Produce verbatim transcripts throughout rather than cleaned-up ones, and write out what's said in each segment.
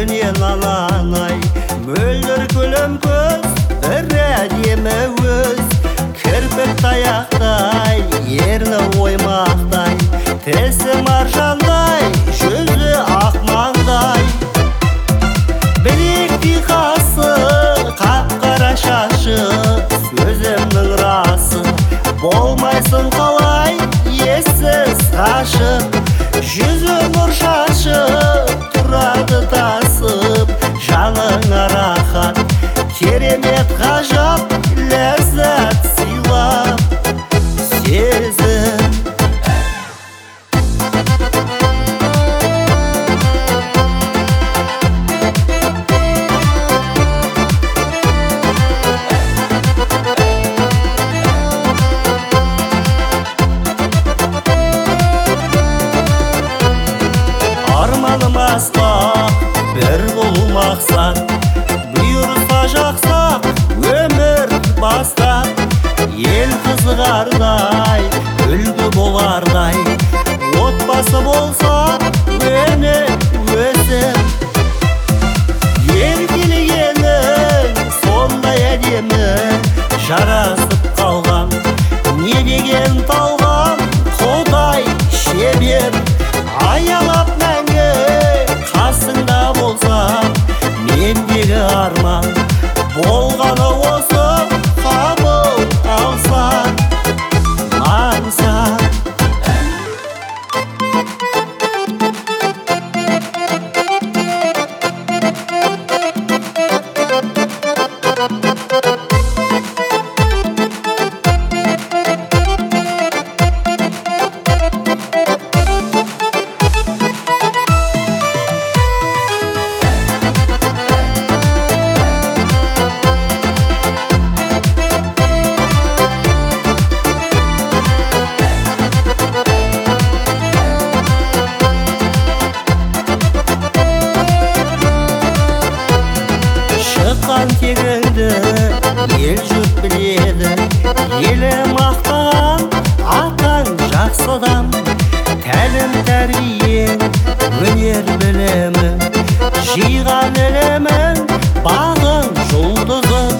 менен ананай, мөлдір күлім көз, бір әдемі өз. Кірпік таяқтай, ерні оймақтай, тісі маржандай, жүзі ақмаңдай. Білектей қасы, қап-қара шашы, сөзімнің расы, болмайсың қалай, ессіз қашып. Жүзі нұр шашып, тұрады тасып, жаныңа рахат, керемет ғажап, ләззат сыйлап, сезім. Арманым асқақ, бір бұл мақсат, бұйырса жақсақ, өмір бастап. Ел қызығардай, үлгі болардай, отбасы болса, өне өсіп. Еркелегенің сондай әдемі, жарасып қалған, не деген талғам, құдай шебер. Аялап мәңгі қасыңда болсам, мендегі арман болғаны осы, қабыл алсаң, аңсаң. Тегіңді ел жұрт біледі, елі мақтаған атаң жақсыдам. Тәлім тәрбиең, өнер білімің, жиған ілімің, бағың жұлдызың.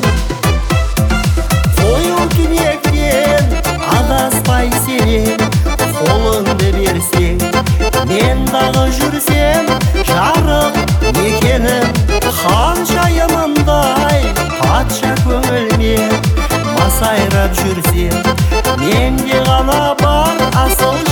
Қою түнектен адаспай сенен, қолыңды берсең, мен дағы жүрсем, жарық екенім. Ханшайымындай патша көңілмен масайрап жүрсем, менде ғана бар асыл